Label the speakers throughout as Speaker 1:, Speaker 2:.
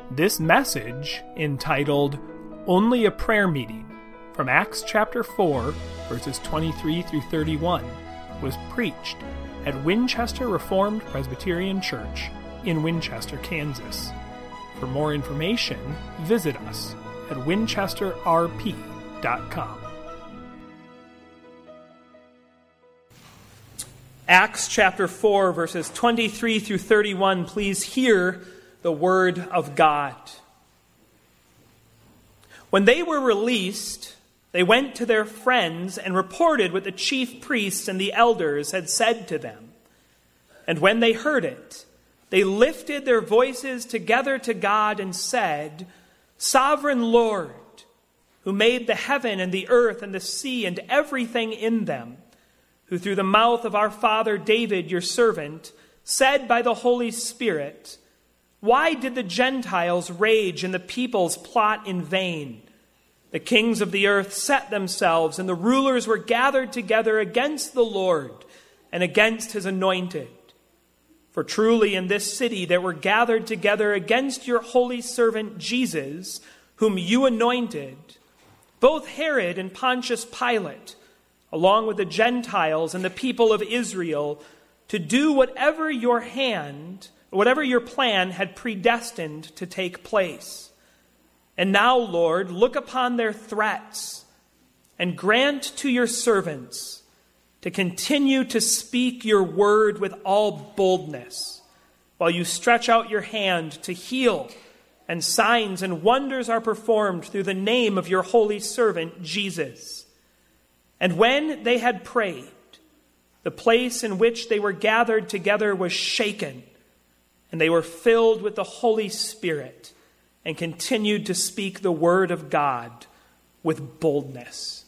Speaker 1: This message, entitled Only a Prayer Meeting, from Acts chapter 4, verses 23 through 31, was preached at Winchester Reformed Presbyterian Church in Winchester, Kansas. For more information, visit us at winchesterrp.com. Acts chapter 4, verses 23 through 31, please hear the word of God. When they were released, they went to their friends and reported what the chief priests and the elders had said to them. And when they heard it, they lifted their voices together to God and said, "Sovereign Lord, who made the heaven and the earth and the sea and everything in them, who through the mouth of our father David, your servant, said by the Holy Spirit, why did the Gentiles rage and the peoples plot in vain? The kings of the earth set themselves, and the rulers were gathered together against the Lord and against his anointed. For truly in this city there were gathered together against your holy servant Jesus, whom you anointed, both Herod and Pontius Pilate, along with the Gentiles and the people of Israel, to do whatever your plan had predestined to take place. And now, Lord, look upon their threats and grant to your servants to continue to speak your word with all boldness, while you stretch out your hand to heal, and signs and wonders are performed through the name of your holy servant Jesus." And when they had prayed, the place in which they were gathered together was shaken, and they were filled with the Holy Spirit and continued to speak the word of God with boldness.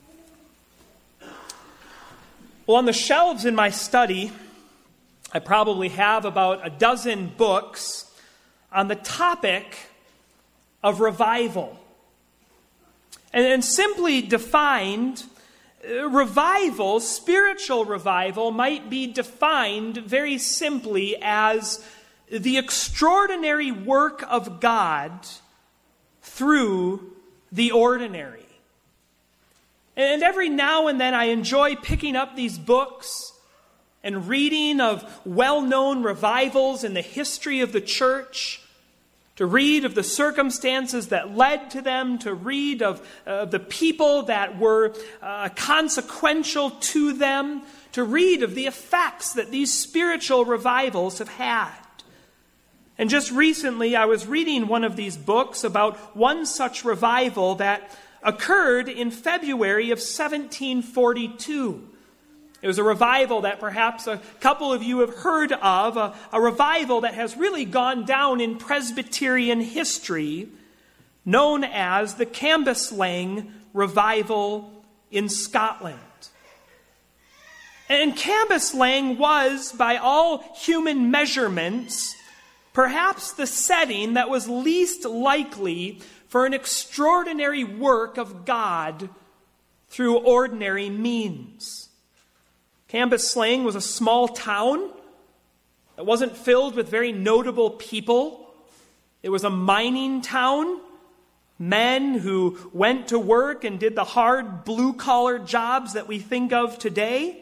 Speaker 1: Well, on the shelves in my study, I probably have about a dozen books on the topic of revival. And simply defined, revival, spiritual revival, might be defined very simply as the extraordinary work of God through the ordinary. And every now and then I enjoy picking up these books and reading of well-known revivals in the history of the church, to read of the circumstances that led to them, to read of the people that were consequential to them, to read of the effects that these spiritual revivals have had. And just recently, I was reading one of these books about one such revival that occurred in February of 1742. It was a revival that perhaps a couple of you have heard of, a revival that has really gone down in Presbyterian history, known as the Cambuslang Revival in Scotland. And Cambuslang was, by all human measurements, perhaps the setting that was least likely for an extraordinary work of God through ordinary means. Cambuslang was a small town that wasn't filled with very notable people. It was a mining town, men who went to work and did the hard blue-collar jobs that we think of today.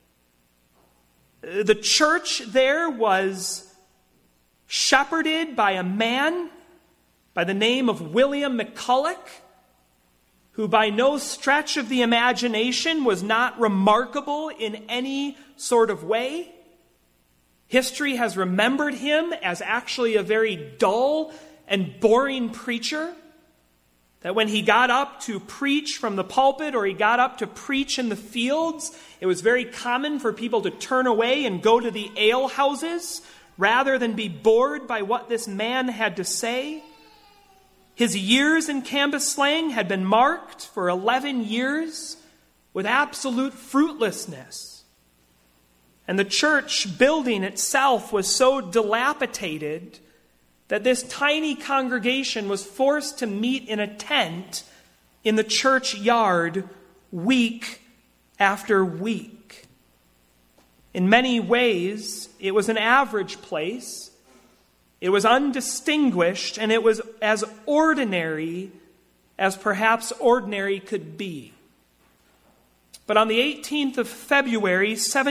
Speaker 1: The church there was shepherded by a man by the name of William McCulloch, who by no stretch of the imagination was not remarkable in any sort of way. History has remembered him as actually a very dull and boring preacher, that when he got up to preach from the pulpit or he got up to preach in the fields, it was very common for people to turn away and go to the ale houses rather than be bored by what this man had to say. His years in Cambuslang had been marked for 11 years with absolute fruitlessness. And the church building itself was so dilapidated that this tiny congregation was forced to meet in a tent in the church yard week after week. In many ways, it was an average place. It was undistinguished, and it was as ordinary as perhaps ordinary could be. But on the 18th of February,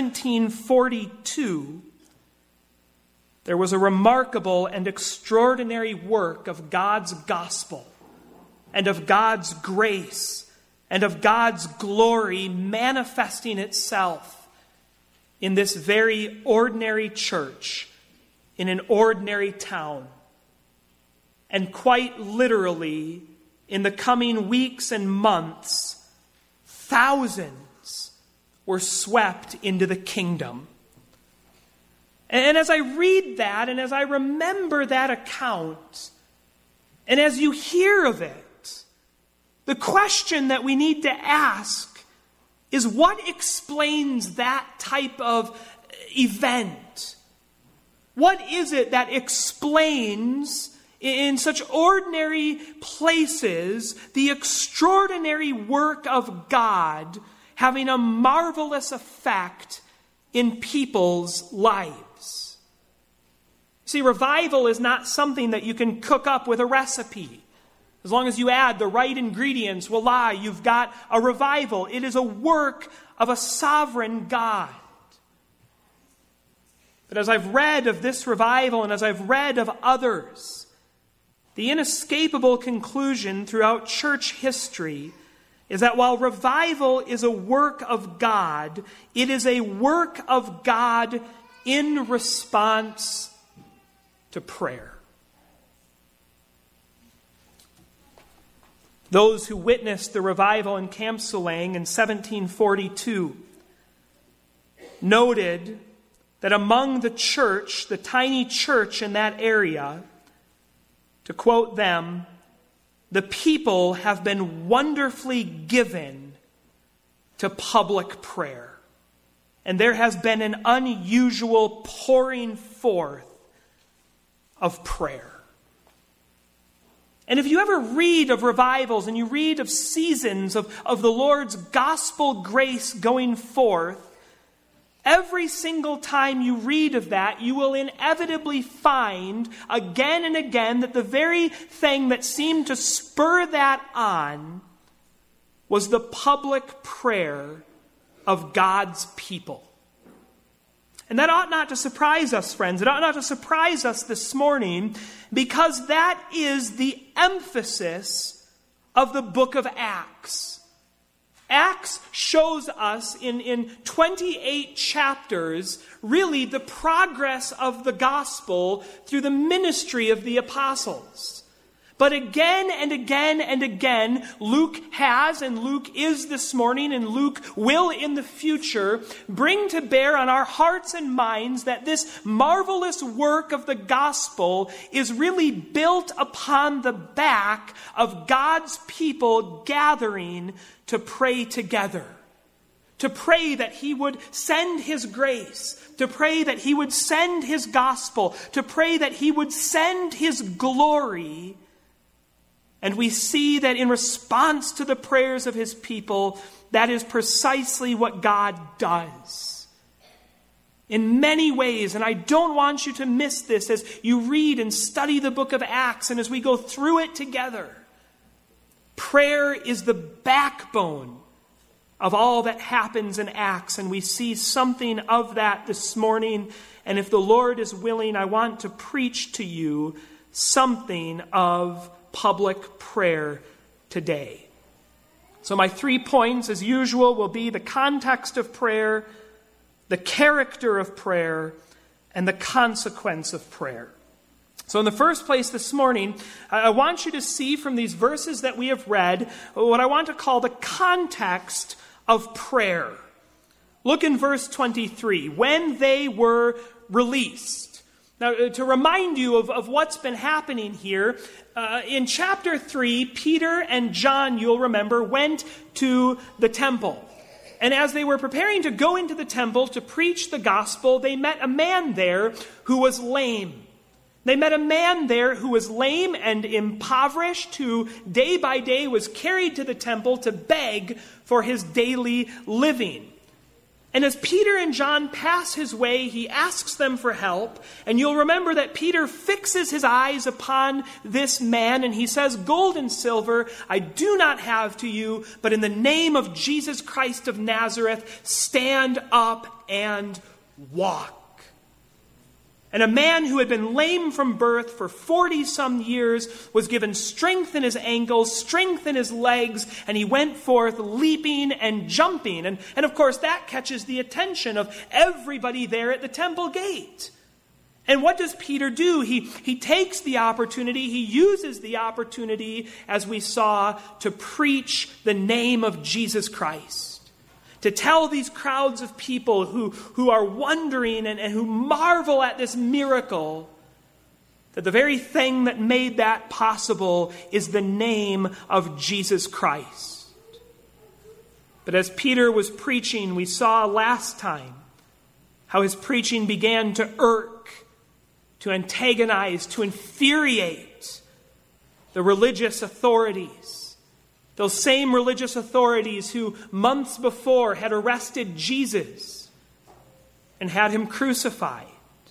Speaker 1: 1742, there was a remarkable and extraordinary work of God's gospel and of God's grace and of God's glory manifesting itself in this very ordinary church in an ordinary town. And quite literally, in the coming weeks and months, thousands were swept into the kingdom. And as I read that, and as I remember that account, and as you hear of it, the question that we need to ask is, what explains that type of event? What is it that explains, in such ordinary places, the extraordinary work of God having a marvelous effect in people's lives? See, revival is not something that you can cook up with a recipe. As long as you add the right ingredients, voila, you've got a revival. It is a work of a sovereign God. But as I've read of this revival and as I've read of others, the inescapable conclusion throughout church history is that while revival is a work of God, it is a work of God in response to prayer. Those who witnessed the revival in Kampselang in 1742 noted that among the church, the tiny church in that area, to quote them, the people have been wonderfully given to public prayer. And there has been an unusual pouring forth of prayer. And if you ever read of revivals and you read of seasons of the Lord's gospel grace going forth, every single time you read of that, you will inevitably find again and again that the very thing that seemed to spur that on was the public prayer of God's people. And that ought not to surprise us, friends. It ought not to surprise us this morning, because that is the emphasis of the book of Acts. Acts shows us in 28 chapters really the progress of the gospel through the ministry of the apostles. But again and again and again, Luke has, and Luke is this morning, and Luke will in the future, bring to bear on our hearts and minds that this marvelous work of the gospel is really built upon the back of God's people gathering to pray together. To pray that He would send His grace. To pray that He would send His gospel. To pray that He would send His glory. And we see that in response to the prayers of His people, that is precisely what God does. In many ways, and I don't want you to miss this as you read and study the book of Acts and as we go through it together, prayer is the backbone of all that happens in Acts, and we see something of that this morning. And if the Lord is willing, I want to preach to you something of public prayer today. So my 3 points, as usual, will be the context of prayer, the character of prayer, and the consequence of prayer. So in the first place this morning, I want you to see from these verses that we have read what I want to call the context of prayer. Look in verse 23. When they were released. Now, to remind you of what's been happening here, in chapter 3, Peter and John, you'll remember, went to the temple. And as they were preparing to go into the temple to preach the gospel, they met a man there who was lame. They met a man there who was lame and impoverished, who day by day was carried to the temple to beg for his daily living. And as Peter and John pass his way, he asks them for help. And you'll remember that Peter fixes his eyes upon this man and he says, "Gold and silver I do not have to you, but in the name of Jesus Christ of Nazareth, stand up and walk." And a man who had been lame from birth for 40-some years was given strength in his ankles, strength in his legs, and he went forth leaping and jumping. And of course, that catches the attention of everybody there at the temple gate. And what does Peter do? He takes the opportunity, he uses the opportunity, as we saw, to preach the name of Jesus Christ. To tell these crowds of people who are wondering and who marvel at this miracle that the very thing that made that possible is the name of Jesus Christ. But as Peter was preaching, we saw last time how his preaching began to irk, to antagonize, to infuriate the religious authorities. Those same religious authorities who months before had arrested Jesus and had him crucified.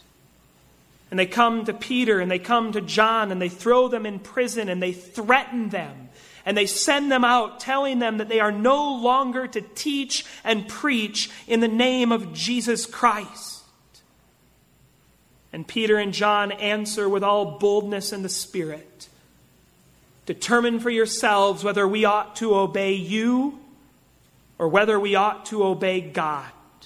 Speaker 1: And they come to Peter and they come to John and they throw them in prison and they threaten them. And they send them out telling them that they are no longer to teach and preach in the name of Jesus Christ. And Peter and John answer with all boldness in the Spirit. Determine for yourselves whether we ought to obey you or whether we ought to obey God.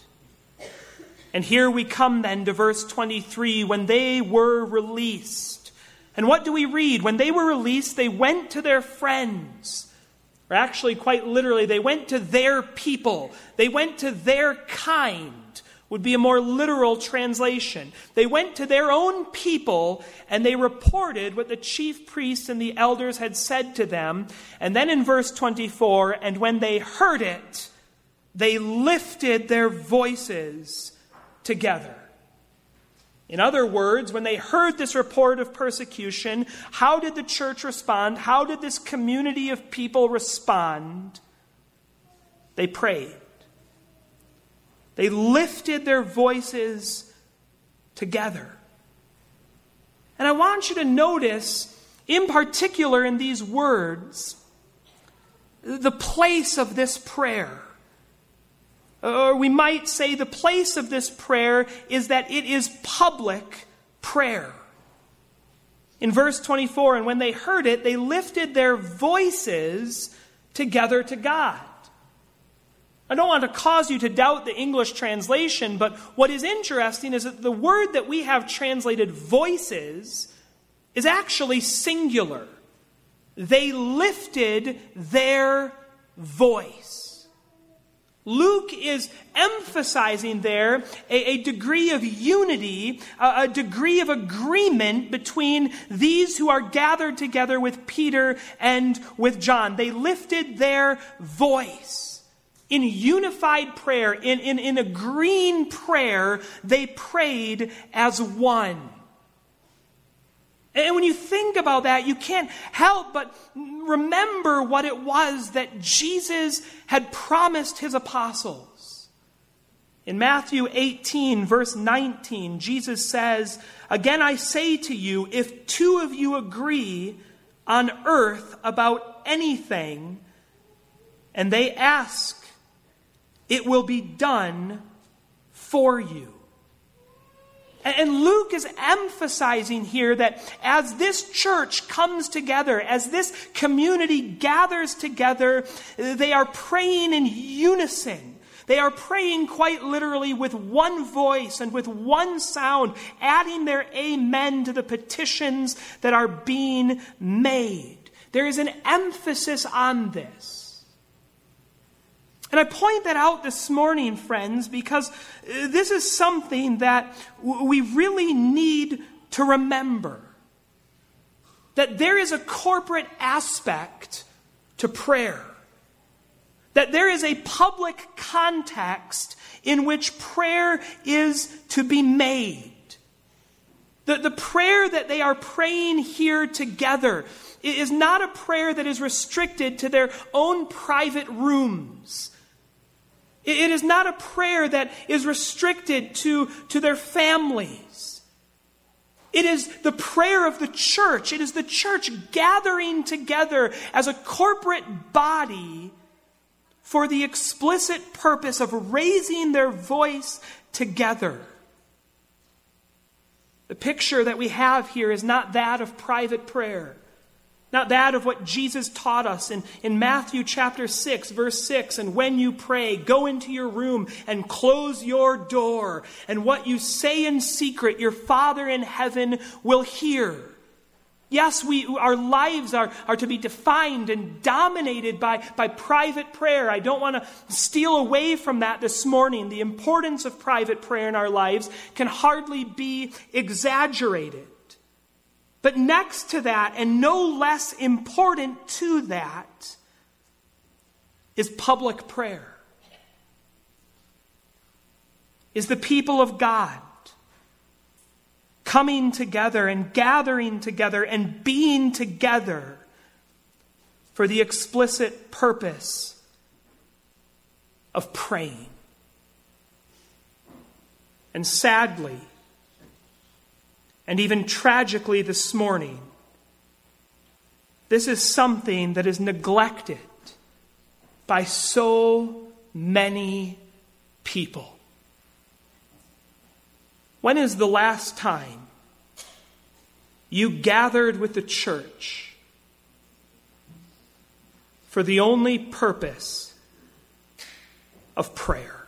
Speaker 1: And here we come then to verse 23, when they were released. And what do we read? When they were released, they went to their friends. Or actually, quite literally, they went to their people. They went to their kind, would be a more literal translation. They went to their own people and they reported what the chief priests and the elders had said to them. And then in verse 24, and when they heard it, they lifted their voices together. In other words, when they heard this report of persecution, how did the church respond? How did this community of people respond? They prayed. They lifted their voices together. And I want you to notice, in particular in these words, the place of this prayer. Or we might say the place of this prayer is that it is public prayer. In verse 24, and when they heard it, they lifted their voices together to God. I don't want to cause you to doubt the English translation, but what is interesting is that the word that we have translated voices is actually singular. They lifted their voice. Luke is emphasizing there a degree of unity, a degree of agreement between these who are gathered together with Peter and with John. They lifted their voice. In unified prayer, in agreeing prayer, they prayed as one. And when you think about that, you can't help but remember what it was that Jesus had promised his apostles. In Matthew 18, verse 19, Jesus says, "Again I say to you, if two of you agree on earth about anything, and they ask, it will be done for you." And Luke is emphasizing here that as this church comes together, as this community gathers together, they are praying in unison. They are praying quite literally with one voice and with one sound, adding their amen to the petitions that are being made. There is an emphasis on this. And I point that out this morning, friends, because this is something that we really need to remember. That there is a corporate aspect to prayer. That there is a public context in which prayer is to be made. The prayer that they are praying here together is not a prayer that is restricted to their own private rooms. It is not a prayer that is restricted to their families. It is the prayer of the church. It is the church gathering together as a corporate body for the explicit purpose of raising their voice together. The picture that we have here is not that of private prayer, not that of what Jesus taught us in Matthew chapter 6, verse 6. And when you pray, go into your room and close your door. And what you say in secret, your Father in heaven will hear. Yes, our lives are to be defined and dominated by private prayer. I don't want to steal away from that this morning. The importance of private prayer in our lives can hardly be exaggerated. But next to that, and no less important to that, is public prayer. Is the people of God coming together and gathering together and being together for the explicit purpose of praying. And sadly, and even tragically this morning, this is something that is neglected by so many people. When is the last time you gathered with the church for the only purpose of prayer?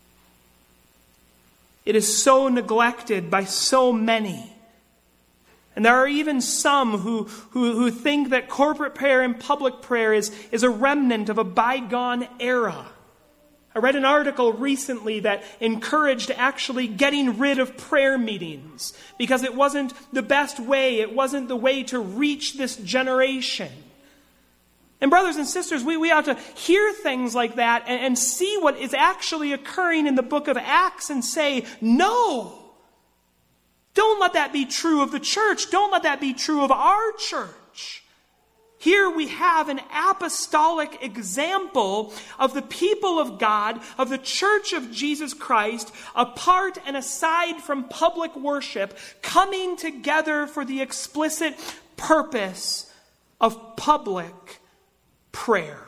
Speaker 1: It is so neglected by so many. And there are even some who think that corporate prayer and public prayer is a remnant of a bygone era. I read an article recently that encouraged actually getting rid of prayer meetings because it wasn't the best way, it wasn't the way to reach this generation. And brothers and sisters, we ought to hear things like that and see what is actually occurring in the book of Acts and say, no! Don't let that be true of the church. Don't let that be true of our church. Here we have an apostolic example of the people of God, of the church of Jesus Christ, apart and aside from public worship, coming together for the explicit purpose of public prayer.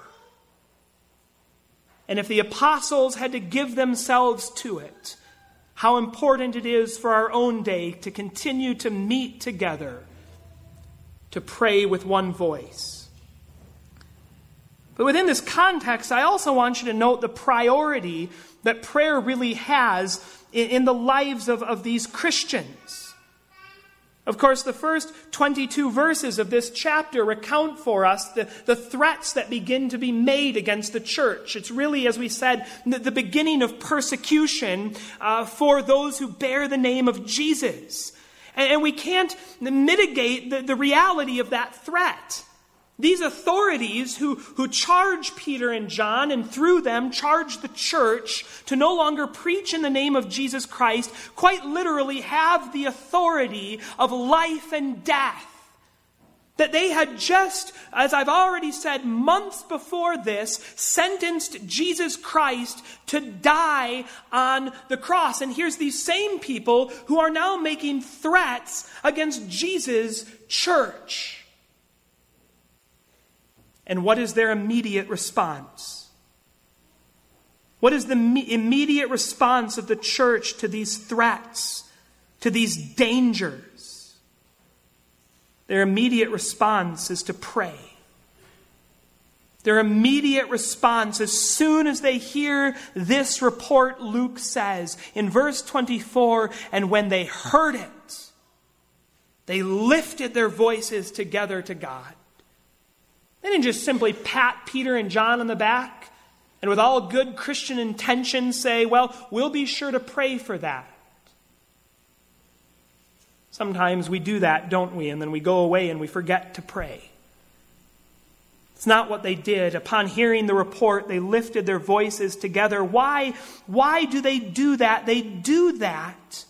Speaker 1: And if the apostles had to give themselves to it, how important it is for our own day to continue to meet together to pray with one voice. But within this context, I also want you to note the priority that prayer really has in the lives of these Christians. Of course, the first 22 verses of this chapter recount for us the threats that begin to be made against the church. It's really, as we said, the beginning of persecution for those who bear the name of Jesus. And we can't mitigate the reality of that threat. These authorities who charge Peter and John and through them charge the church to no longer preach in the name of Jesus Christ quite literally have the authority of life and death. That they had just, as I've already said, months before this, sentenced Jesus Christ to die on the cross. And here's these same people who are now making threats against Jesus' church. And what is their immediate response? What is the immediate response of the church to these threats, to these dangers? Their immediate response is to pray. Their immediate response, as soon as they hear this report, Luke says in verse 24, and when they heard it, they lifted their voices together to God. They didn't just simply pat Peter and John on the back and with all good Christian intentions say, well, we'll be sure to pray for that. Sometimes we do that, don't we? And then we go away and we forget to pray. It's not what they did. Upon hearing the report, they lifted their voices together. Why do they do that? They do that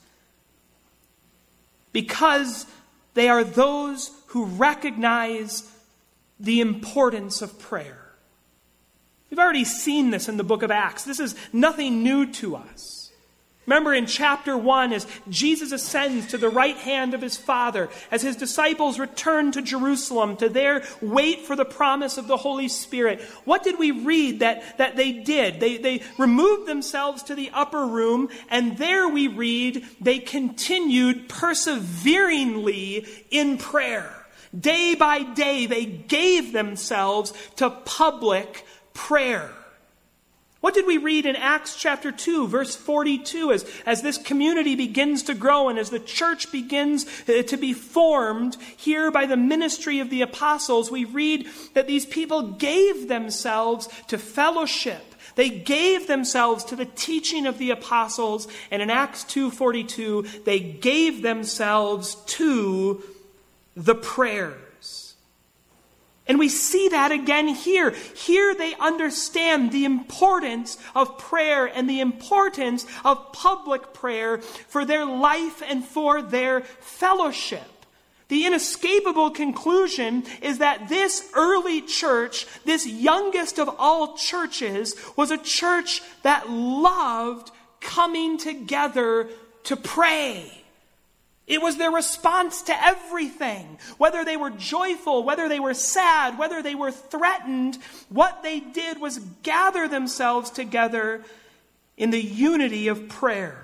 Speaker 1: because they are those who recognize the importance of prayer. We've already seen this in the book of Acts. This is nothing new to us. Remember in chapter 1, as Jesus ascends to the right hand of his Father, as his disciples return to Jerusalem to there wait for the promise of the Holy Spirit, what did we read that they did? They removed themselves to the upper room, and there we read they continued perseveringly in prayer. Day by day, they gave themselves to public prayer. What did we read in Acts chapter 2, verse 42, as this community begins to grow and as the church begins to be formed here by the ministry of the apostles? We read that these people gave themselves to fellowship. They gave themselves to the teaching of the apostles. And in Acts 2:42, they gave themselves to the prayers. And we see that again here. Here they understand the importance of prayer and the importance of public prayer for their life and for their fellowship. The inescapable conclusion is that this early church, this youngest of all churches, was a church that loved coming together to pray. It was their response to everything. Whether they were joyful, whether they were sad, whether they were threatened, what they did was gather themselves together in the unity of prayer.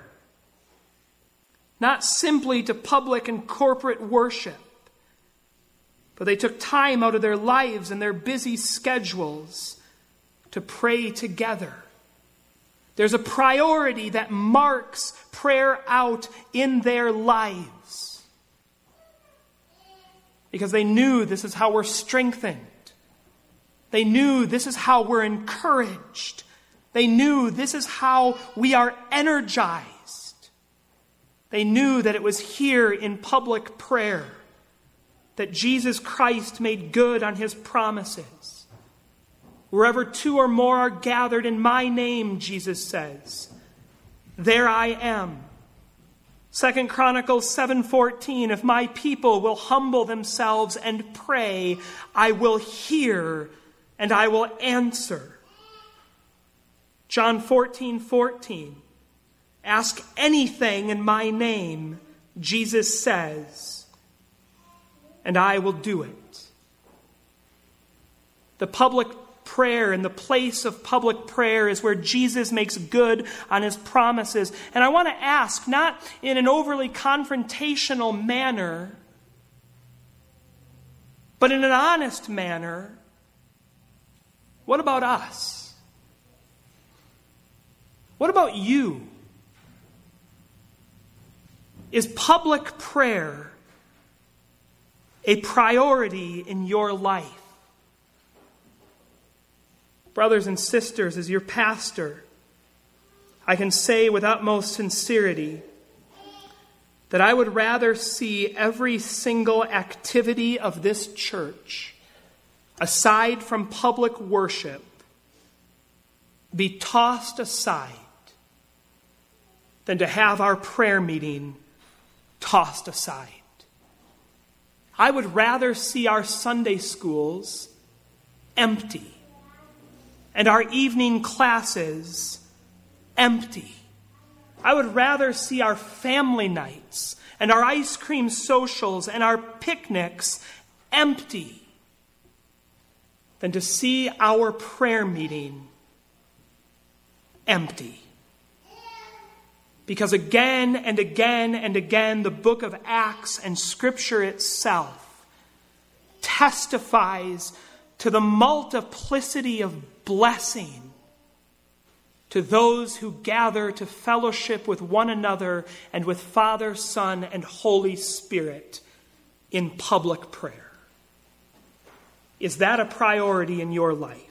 Speaker 1: Not simply to public and corporate worship, but they took time out of their lives and their busy schedules to pray together. There's a priority that marks prayer out in their lives. Because they knew this is how we're strengthened. They knew this is how we're encouraged. They knew this is how we are energized. They knew that it was here in public prayer that Jesus Christ made good on his promises. Wherever two or more are gathered in my name, Jesus says, there I am. 2 Chronicles 7:14, if my people will humble themselves and pray, I will hear and I will answer. John 14:14, ask anything in my name, Jesus says, and I will do it. The public prayer and the place of public prayer is where Jesus makes good on his promises. And I want to ask, not in an overly confrontational manner, but in an honest manner, what about us? What about you? Is public prayer a priority in your life? Brothers and sisters, as your pastor, I can say with utmost sincerity that I would rather see every single activity of this church, aside from public worship, be tossed aside than to have our prayer meeting tossed aside. I would rather see our Sunday schools empty and our evening classes empty. I would rather see our family nights and our ice cream socials and our picnics empty than to see our prayer meeting empty. Because again and again and again, the book of Acts and Scripture itself testifies to the multiplicity of blessing to those who gather to fellowship with one another and with Father, Son, and Holy Spirit in public prayer. Is that a priority in your life?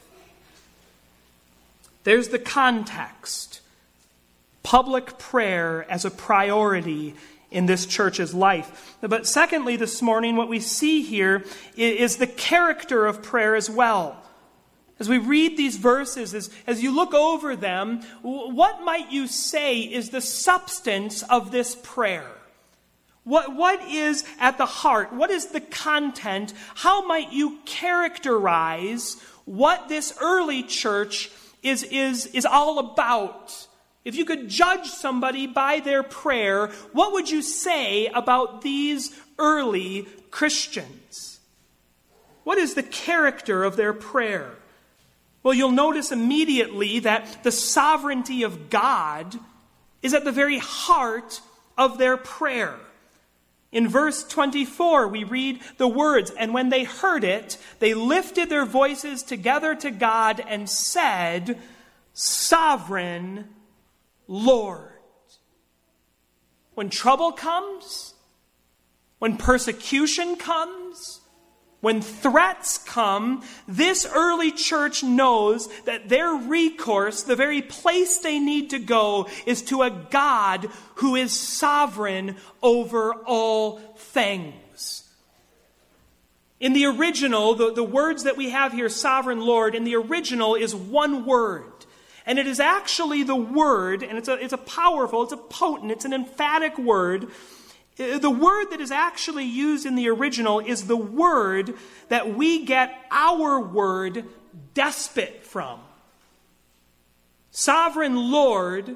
Speaker 1: There's the context. Public prayer as a priority in this church's life. But secondly, this morning, what we see here is the character of prayer as well. As we read these verses, as you look over them, what might you say is the substance of this prayer? What is at the heart? What is the content? How might you characterize what this early church is all about. If you could judge somebody by their prayer, what would you say about these early Christians? What is the character of their prayer? Well, you'll notice immediately that the sovereignty of God is at the very heart of their prayer. In verse 24, we read the words, "And when they heard it, they lifted their voices together to God and said, 'Sovereign Lord.'" When trouble comes, when persecution comes, when threats come, this early church knows that their recourse, the very place they need to go, is to a God who is sovereign over all things. In the original, the words that we have here, sovereign Lord, in the original is one word. And it is actually the word, and it's a powerful, it's a potent, it's an emphatic word. The word that is actually used in the original is the word that we get our word despot from. Sovereign Lord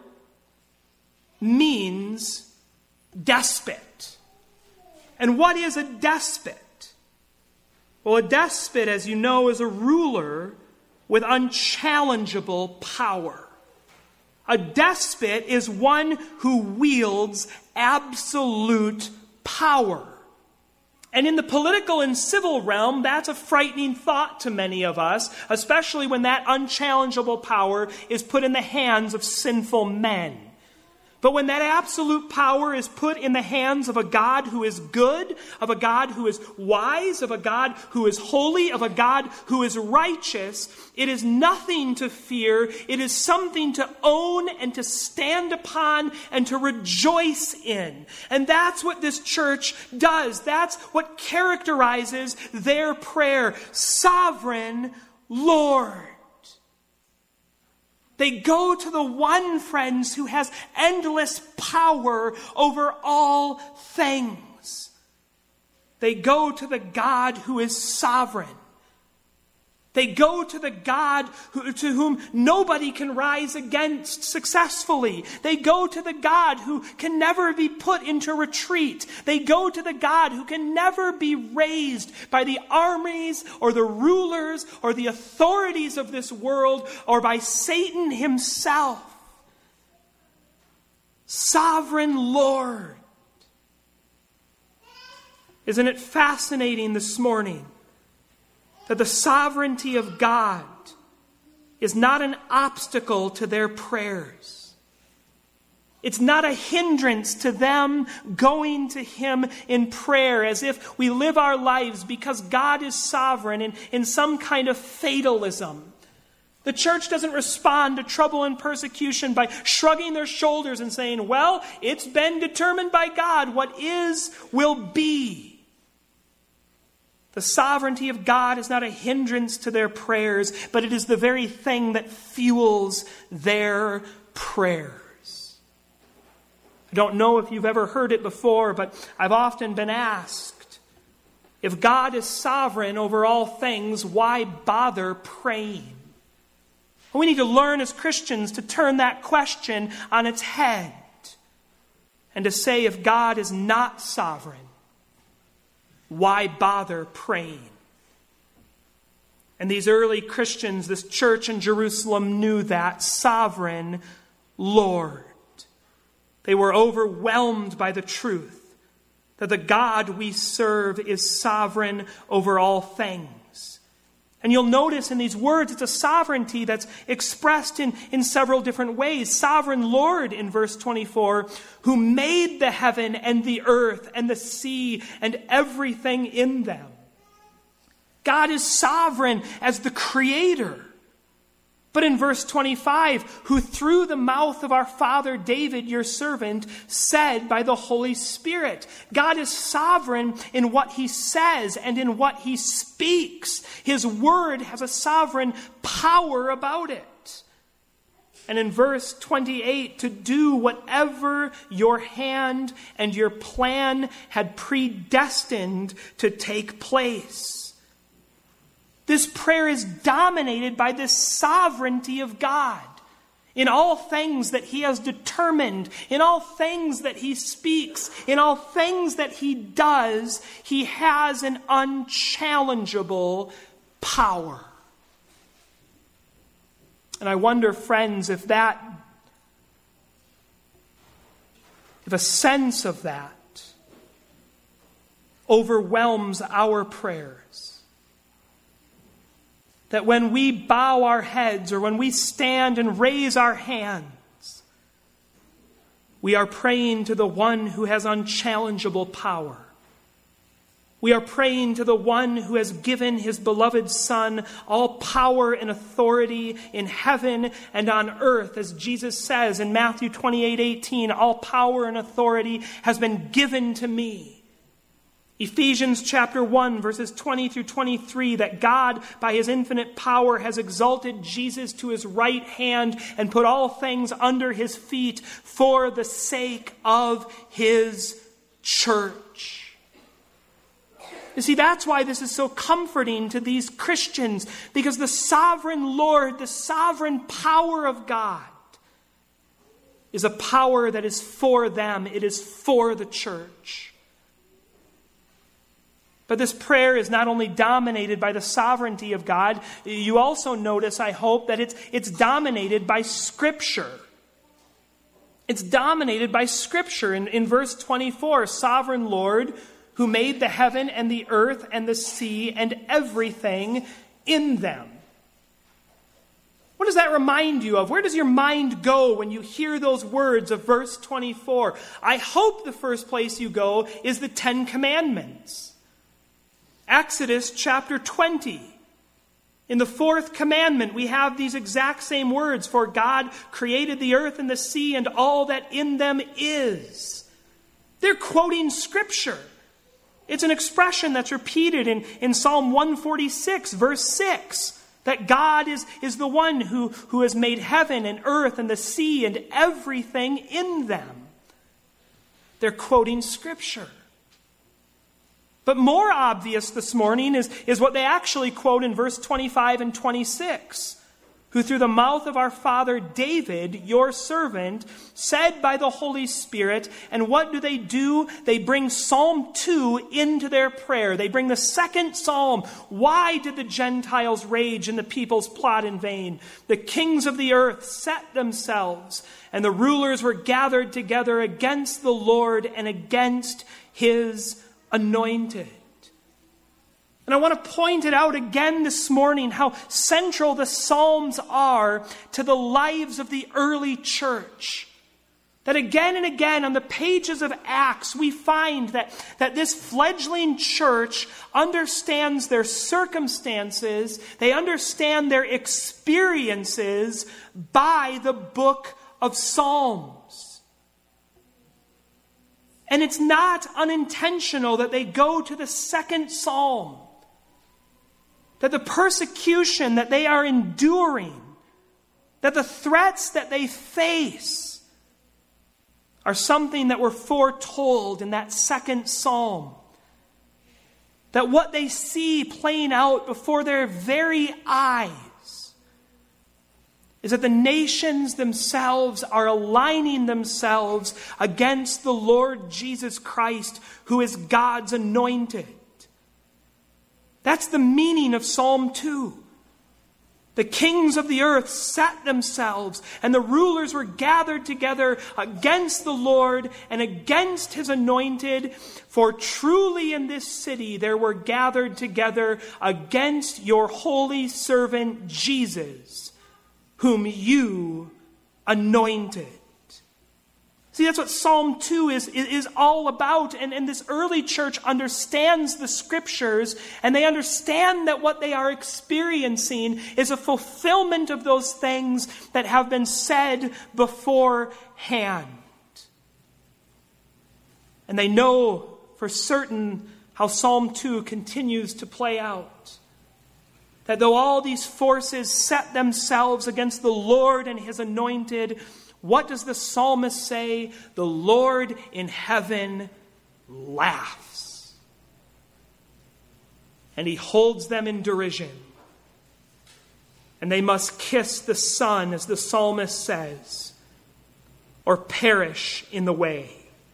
Speaker 1: means despot. And what is a despot? Well, a despot, as you know, is a ruler with unchallengeable power. A despot is one who wields absolute power. And in the political and civil realm, that's a frightening thought to many of us, especially when that unchallengeable power is put in the hands of sinful men. But when that absolute power is put in the hands of a God who is good, of a God who is wise, of a God who is holy, of a God who is righteous, it is nothing to fear. It is something to own and to stand upon and to rejoice in. And that's what this church does. That's what characterizes their prayer. Sovereign Lord. They go to the one, friends, who has endless power over all things. They go to the God who is sovereign. They go to the God to whom nobody can rise against successfully. They go to the God who can never be put into retreat. They go to the God who can never be raised by the armies or the rulers or the authorities of this world or by Satan himself. Sovereign Lord. Isn't it fascinating this morning that the sovereignty of God is not an obstacle to their prayers? It's not a hindrance to them going to Him in prayer as if we live our lives because God is sovereign in some kind of fatalism. The church doesn't respond to trouble and persecution by shrugging their shoulders and saying, well, it's been determined by God. What is will be. The sovereignty of God is not a hindrance to their prayers, but it is the very thing that fuels their prayers. I don't know if you've ever heard it before, but I've often been asked, if God is sovereign over all things, why bother praying? We need to learn as Christians to turn that question on its head and to say, if God is not sovereign, why bother praying? And these early Christians, this church in Jerusalem, knew that. Sovereign Lord. They were overwhelmed by the truth that the God we serve is sovereign over all things. And you'll notice in these words, it's a sovereignty that's expressed in several different ways. Sovereign Lord in verse 24, who made the heaven and the earth and the sea and everything in them. God is sovereign as the creator. But in verse 25, who through the mouth of our father David, your servant, said by the Holy Spirit. God is sovereign in what He says and in what He speaks. His word has a sovereign power about it. And in verse 28, to do whatever your hand and your plan had predestined to take place. This prayer is dominated by this sovereignty of God. In all things that he has determined, in all things that he speaks, in all things that he does, he has an unchallengeable power. And I wonder, friends, if a sense of that overwhelms our prayers. That when we bow our heads or when we stand and raise our hands, we are praying to the one who has unchallengeable power. We are praying to the one who has given his beloved Son all power and authority in heaven and on earth. As Jesus says in Matthew 28:18, all power and authority has been given to me. Ephesians chapter 1, verses 20 through 23, that God, by his infinite power, has exalted Jesus to his right hand and put all things under his feet for the sake of his church. You see, that's why this is so comforting to these Christians, because the sovereign Lord, the sovereign power of God, is a power that is for them. It is for the church. But this prayer is not only dominated by the sovereignty of God, you also notice, I hope, that it's dominated by Scripture. It's dominated by Scripture. In verse 24, sovereign Lord, who made the heaven and the earth and the sea and everything in them. What does that remind you of? Where does your mind go when you hear those words of verse 24? I hope the first place you go is the Ten Commandments. Exodus chapter 20. In the fourth commandment, we have these exact same words. For God created the earth and the sea and all that in them is. They're quoting Scripture. It's an expression that's repeated in Psalm 146, verse 6. That God is the one who has made heaven and earth and the sea and everything in them. They're quoting Scripture. But more obvious this morning is what they actually quote in verse 25 and 26. Who through the mouth of our father David, your servant, said by the Holy Spirit, and what do? They bring Psalm 2 into their prayer. They bring the second psalm. Why did the Gentiles rage and the peoples plot in vain? The kings of the earth set themselves, and the rulers were gathered together against the Lord and against his anointed. And I want to point it out again this morning how central the Psalms are to the lives of the early church. That again and again on the pages of Acts we find that this fledgling church understands their circumstances, they understand their experiences by the book of Psalms. And it's not unintentional that they go to the second psalm. That the persecution that they are enduring, that the threats that they face are something that were foretold in that second psalm. That what they see playing out before their very eyes is that the nations themselves are aligning themselves against the Lord Jesus Christ, who is God's anointed. That's the meaning of Psalm 2. The kings of the earth set themselves, and the rulers were gathered together against the Lord and against his anointed. For truly in this city there were gathered together against your holy servant Jesus, whom you anointed. See, that's what Psalm 2 is all about. And this early church understands the Scriptures, and they understand that what they are experiencing is a fulfillment of those things that have been said beforehand. And they know for certain how Psalm 2 continues to play out. That though all these forces set themselves against the Lord and his anointed, what does the psalmist say? The Lord in heaven laughs. And he holds them in derision. and they must kiss the Son, as the psalmist says, or perish in the way.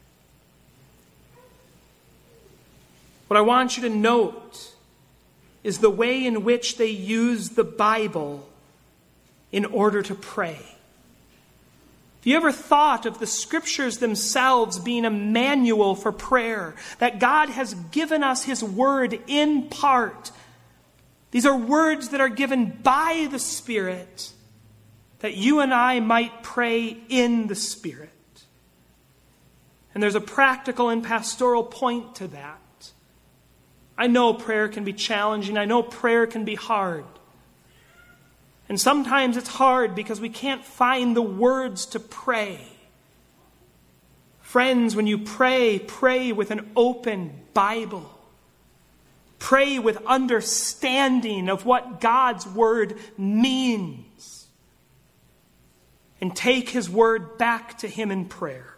Speaker 1: What I want you to note is the way in which they use the Bible in order to pray. Have you ever thought of the Scriptures themselves being a manual for prayer? That God has given us His Word in part. These are words that are given by the Spirit, that you and I might pray in the Spirit. And there's a practical and pastoral point to that. I know prayer can be challenging. I know prayer can be hard. And sometimes it's hard because we can't find the words to pray. Friends, when you pray, pray with an open Bible. Pray with understanding of what God's Word means. And take His Word back to Him in prayer.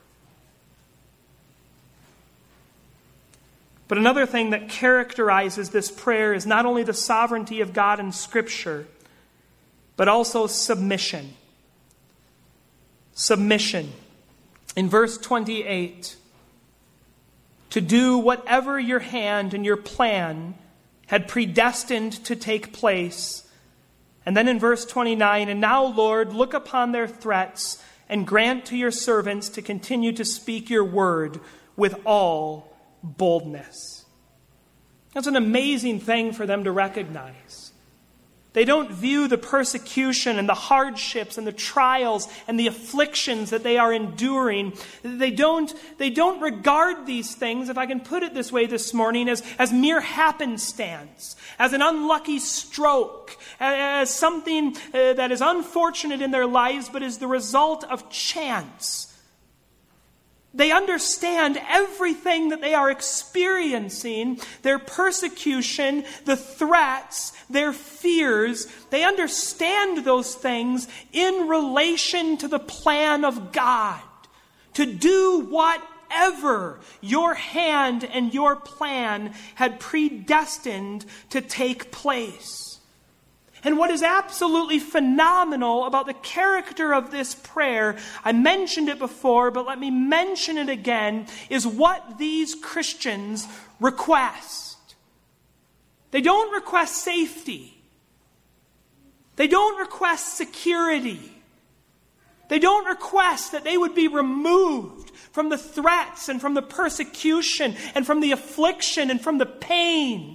Speaker 1: But another thing that characterizes this prayer is not only the sovereignty of God in Scripture, but also submission. Submission. In verse 28, to do whatever your hand and your plan had predestined to take place. And then in verse 29, and now, Lord, look upon their threats and grant to your servants to continue to speak your word with all boldness. That's an amazing thing for them to recognize. They don't view the persecution and the hardships and the trials and the afflictions that they are enduring. They don't regard these things, if I can put it this way this morning, as mere happenstance, as an unlucky stroke, as something that is unfortunate in their lives but is the result of chance. They understand everything that they are experiencing, their persecution, the threats, their fears. They understand those things in relation to the plan of God. To do whatever your hand and your plan had predestined to take place. And what is absolutely phenomenal about the character of this prayer, I mentioned it before, but let me mention it again, is what these Christians request. They don't request safety. They don't request security. They don't request that they would be removed from the threats and from the persecution and from the affliction and from the pain.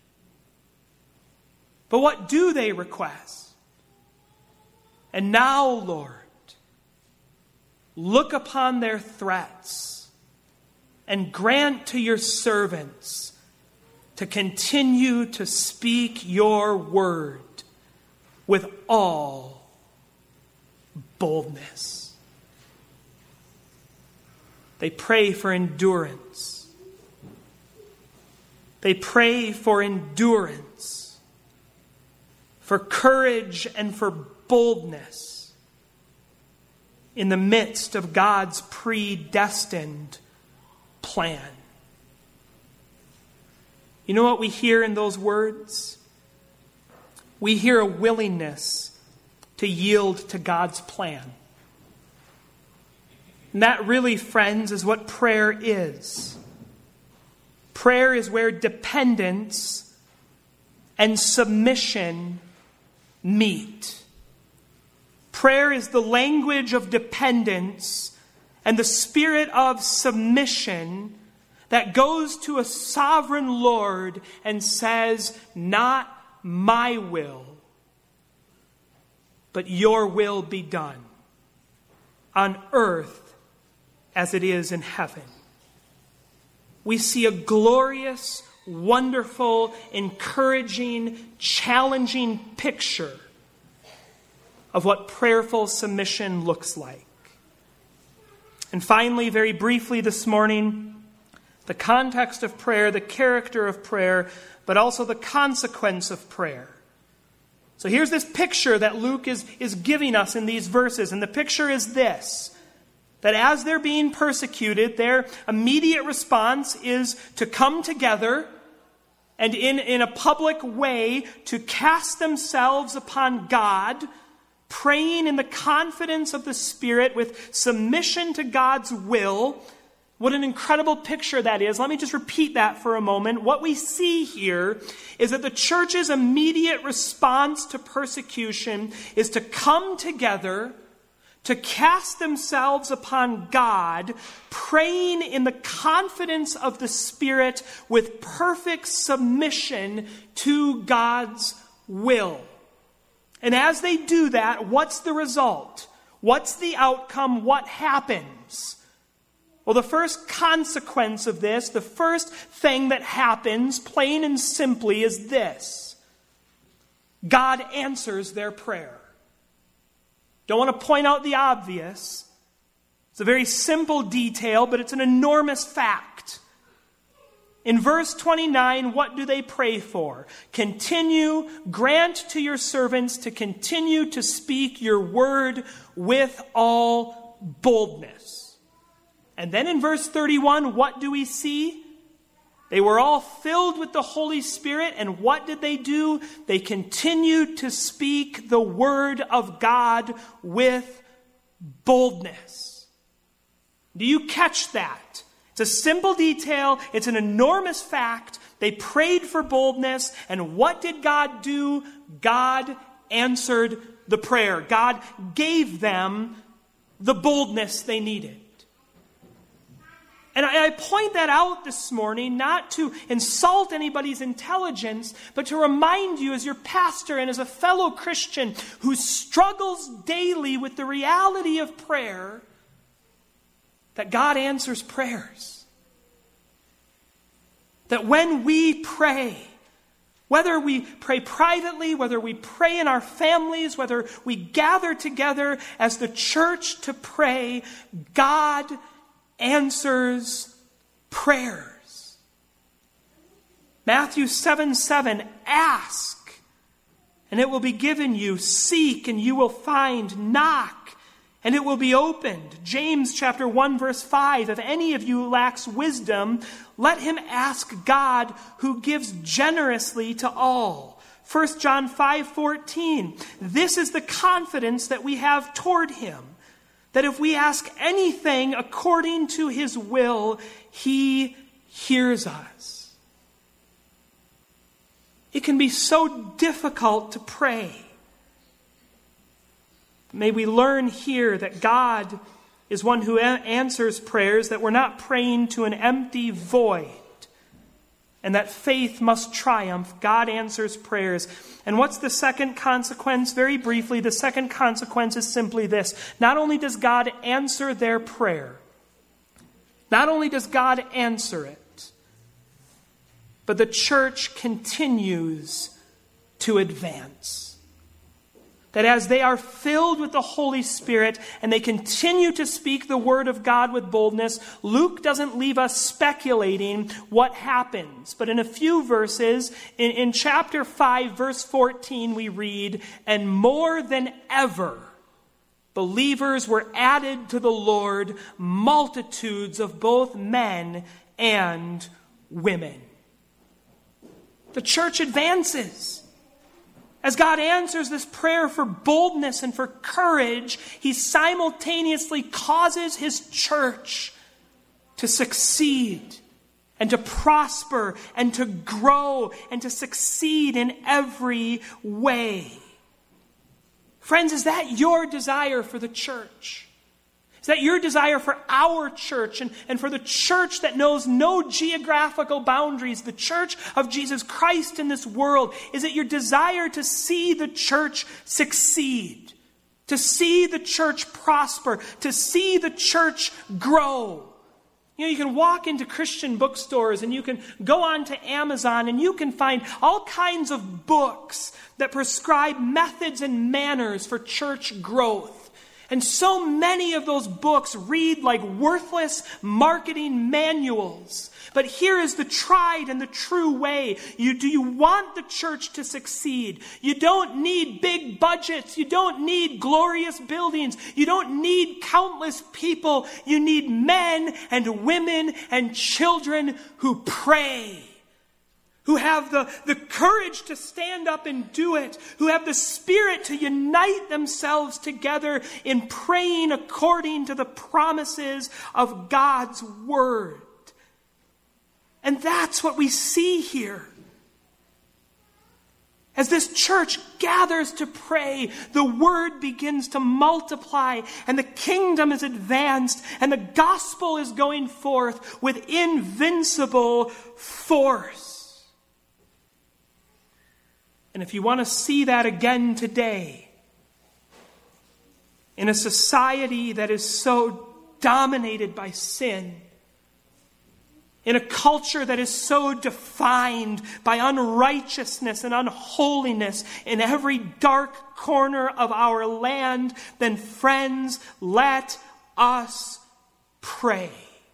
Speaker 1: But what do they request? And now, Lord, look upon their threats and grant to your servants to continue to speak your word with all boldness. They pray for endurance. They pray for endurance, for courage and for boldness in the midst of God's predestined plan. You know what we hear in those words? We hear a willingness to yield to God's plan. And that really, friends, is what prayer is. Prayer is where dependence and submission meet. Prayer is the language of dependence and the spirit of submission that goes to a sovereign Lord and says, not my will, but your will be done on earth as it is in heaven. We see a glorious, wonderful, encouraging, challenging picture of what prayerful submission looks like. And finally, very briefly this morning, the context of prayer, the character of prayer, but also the consequence of prayer. So here's this picture that Luke is giving us in these verses. And the picture is this: that as they're being persecuted, their immediate response is to come together and in a public way to cast themselves upon God, praying in the confidence of the Spirit with submission to God's will. What an incredible picture that is. Let me just repeat that for a moment. What we see here is that the church's immediate response to persecution is to come together, to cast themselves upon God, praying in the confidence of the Spirit with perfect submission to God's will. And as they do that, what's the result? What's the outcome? What happens? Well, the first consequence of this, the first thing that happens, plain and simply, is this: God answers their prayer. Don't want to point out the obvious. It's a very simple detail, but it's an enormous fact. In verse 29, what do they pray for? Grant to your servants to continue to speak your word with all boldness. And then in verse 31, what do we see? They were all filled with the Holy Spirit, and what did they do? They continued to speak the word of God with boldness. Do you catch that? It's a simple detail. It's an enormous fact. They prayed for boldness, and what did God do? God answered the prayer. God gave them the boldness they needed. And I point that out this morning not to insult anybody's intelligence, but to remind you as your pastor and as a fellow Christian who struggles daily with the reality of prayer, that God answers prayers. That when we pray, whether we pray privately, whether we pray in our families, whether we gather together as the church to pray, God answers prayers. Matthew 7:7, ask, and it will be given you. Seek, and you will find. Knock, and it will be opened. James chapter 1, verse 5, if any of you lacks wisdom, let him ask God, who gives generously to all. 1 John 5:14, this is the confidence that we have toward him, that if we ask anything according to his will, he hears us. It can be so difficult to pray. May we learn here that God is one who answers prayers, that we're not praying to an empty void, and that faith must triumph. God answers prayers. And what's the second consequence? Very briefly, the second consequence is simply this. Not only does God answer their prayer, not only does God answer it, but the church continues to advance. That as they are filled with the Holy Spirit and they continue to speak the word of God with boldness, Luke doesn't leave us speculating what happens. But in a few verses, in chapter 5, verse 14, we read, and more than ever, believers were added to the Lord, multitudes of both men and women. The church advances. As God answers this prayer for boldness and for courage, he simultaneously causes his church to succeed and to prosper and to grow and to succeed in every way. Friends, is that your desire for the church? Is that your desire for our church and for the church that knows no geographical boundaries, the church of Jesus Christ in this world? Is it your desire to see the church succeed, to see the church prosper, to see the church grow? You know, you can walk into Christian bookstores and you can go on to Amazon and you can find all kinds of books that prescribe methods and manners for church growth. And so many of those books read like worthless marketing manuals. But here is the tried and the true way. Do you want the church to succeed? You don't need big budgets. You don't need glorious buildings. You don't need countless people. You need men and women and children who pray, who have the courage to stand up and do it, who have the Spirit to unite themselves together in praying according to the promises of God's Word. And that's what we see here. As this church gathers to pray, the Word begins to multiply, and the kingdom is advanced, and the gospel is going forth with invincible force. And if you want to see that again today, in a society that is so dominated by sin, in a culture that is so defined by unrighteousness and unholiness in every dark corner of our land, then friends, let us pray.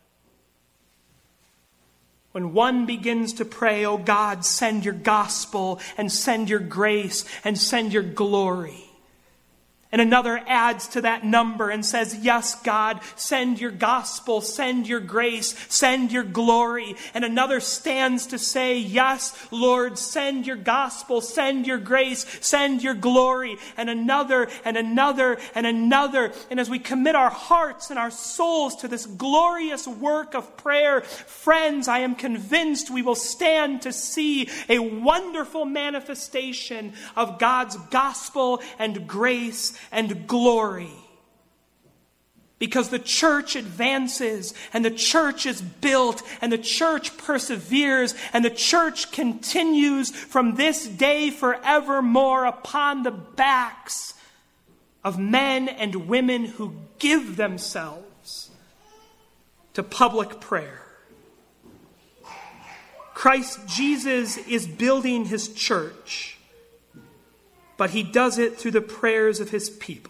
Speaker 1: When one begins to pray, "Oh God, send your gospel and send your grace and send your glory," and another adds to that number and says, "Yes, God, send your gospel, send your grace, send your glory." And another stands to say, "Yes, Lord, send your gospel, send your grace, send your glory." And another and another and another. And as we commit our hearts and our souls to this glorious work of prayer, friends, I am convinced we will stand to see a wonderful manifestation of God's gospel and grace and glory. Because the church advances, and the church is built, and the church perseveres, and the church continues from this day forevermore upon the backs of men and women who give themselves to public prayer. Christ Jesus is building his church, but he does it through the prayers of his people.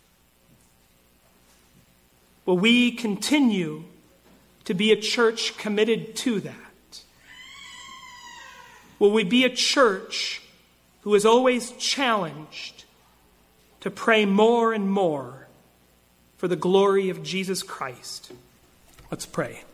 Speaker 1: Will we continue to be a church committed to that? Will we be a church who is always challenged to pray more and more for the glory of Jesus Christ? Let's pray.